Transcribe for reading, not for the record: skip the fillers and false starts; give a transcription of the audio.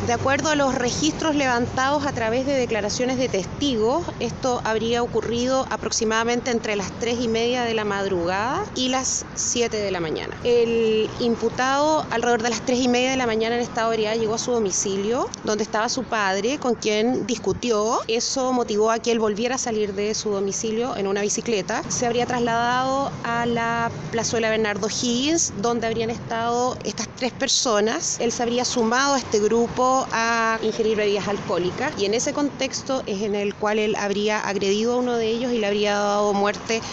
De acuerdo a los registros levantados a través de declaraciones de testigos, esto habría ocurrido aproximadamente entre las 3:30 de la madrugada y las 7 de la mañana. El imputado, alrededor de las 3:30 de la mañana en estado de ebriedad, llegó a su domicilio, donde estaba su padre, con quien discutió. Eso motivó a que él volviera a salir de su domicilio en una bicicleta. Se habría trasladado a la plazuela Bernardo Higgins, donde habrían estado estas 3 personas. Él se habría sumado a este grupo a ingerir bebidas alcohólicas, y en ese contexto es en el cual él habría agredido a uno de ellos y le habría dado muerte